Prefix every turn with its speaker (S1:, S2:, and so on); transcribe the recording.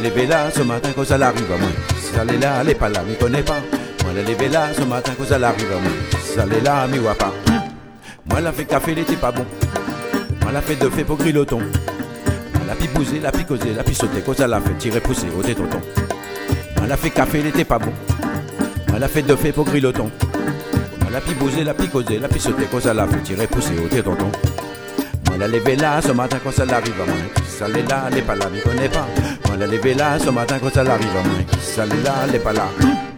S1: levé là ce matin quand ça l'arrive à moi. Ça l'est là, elle est pas là, m'y connaît pas. Moi la levé là ce matin quand ça l'arrive à moi. Ça l'est là, m'y voit pas. Moi la fait café, il était pas bon. Moi la fait de fait pour grillotton. Moi la pipousé, la picosé, la pisauté quand ça l'a fait tirer pousser au tonton. Moi la fait café, il était pas bon. Moi la fait de fait pour grillotton. Moi la pipousé, la picosé, la pisauté quand ça l'a fait tirer pousser au tonton. Moi la levé là ce matin quand ça l'arrive à moi. Ça l'est là, elle est pas là, m'y connaît pas. Moi la levé là ce matin quand ça l'arrive à moi. Ça l'est là, elle est pas là.